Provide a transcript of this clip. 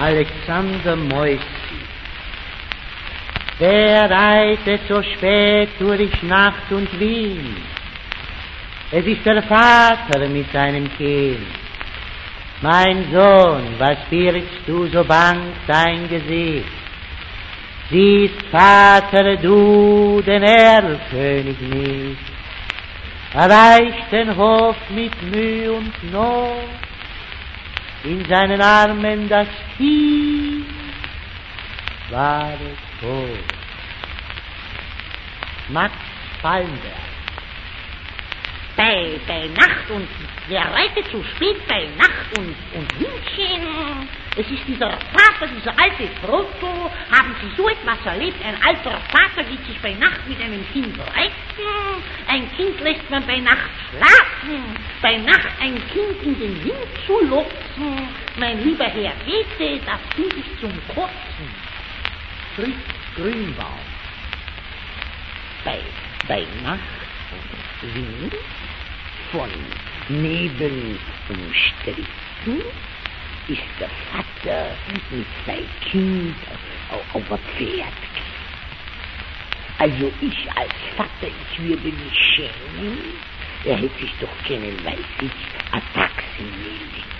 Alexander Moissi. Der reitet so spät durch Nacht und Wind. Es ist der Vater mit seinem Kind. Mein Sohn, was birgst du so bang dein Gesicht? Siehst, Vater, du den Erlkönig nicht, erreicht den Hof mit Mühe und Not, in seinen Armen das Kind war tot. Max Fallenberg. Bei Nacht und wer reitet so spät bei Nacht und Windchen? Es ist dieser Vater, dieser alte Proto. Haben Sie so etwas erlebt? Ein alter Vater geht sich bei Nacht mit einem Kind reiten. Ein Kind lässt man bei Nacht schlafen. Bei Nacht ein Kind in den Wind zu lotsen. Mein lieber Herr Goethe, das finde ich zum Kotzen. Fritz Grünbaum. Bei Nacht und Wind, von Nebel umstritten, ist der Vater mit seinem Kind auf ein Pferd. Also ich als Vater, ich würde mich schämen, er hätte sich doch kennen, weiß ich, ein Taxi nehmen.